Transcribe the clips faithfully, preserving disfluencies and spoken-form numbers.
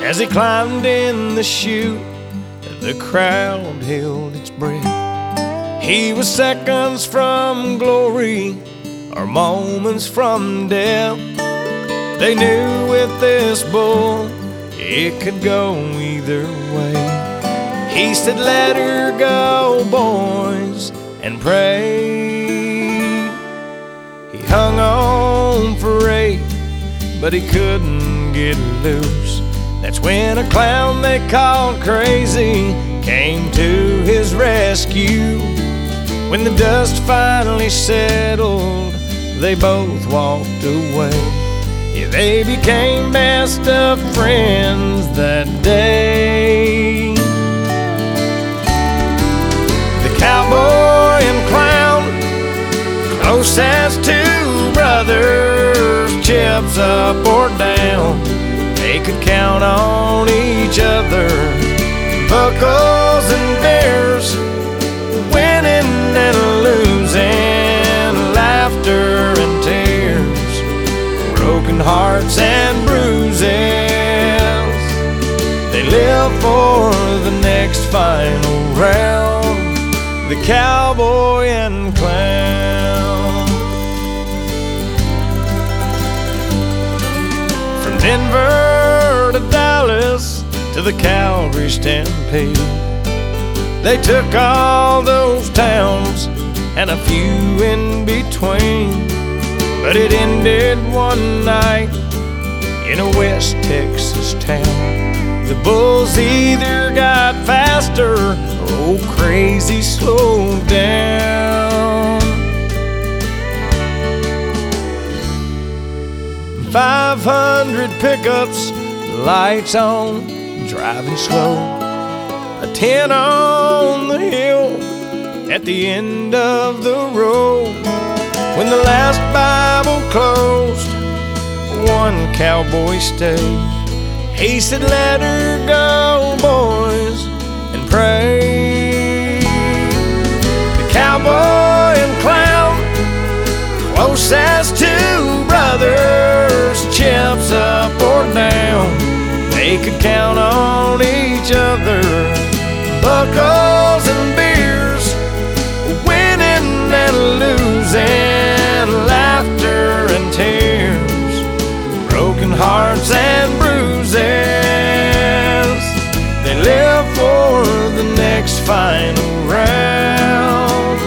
As he climbed in the chute, the crowd held its breath. He was seconds from glory, or moments from death. They knew with this bull it could go either way. He said, "Let her go, boys, and pray." He hung on for eight, but he couldn't get loose. That's when a clown they called Crazy came to his rescue. When the dust finally settled, they both walked away. Yeah, they became best of friends that day. The cowboy and clown, close as two brothers, chips up or down, they could count on each other. Buckles and bears, winning and losing, laughter and tears, broken hearts and bruises. They live for the next final round, the cowboy and clown. From Denver to Dallas to the Calgary Stampede, they took all those towns and a few in between. But it ended one night in a West Texas town. The bulls either got faster or old Crazy slowed down. Five hundred pickups, lights on, driving slow. A ten on the hill at the end of the road. When the last Bible closed, one cowboy stayed. He said, "Let her go, boys, and pray." The cowboy and clown, close as two brothers, chips up or down, they could count on each other. Buckles and beers, winning and losing, laughter and tears, broken hearts and bruises. They live for the next final round.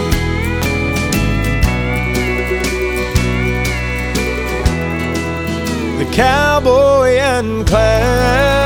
The cowboy and clown.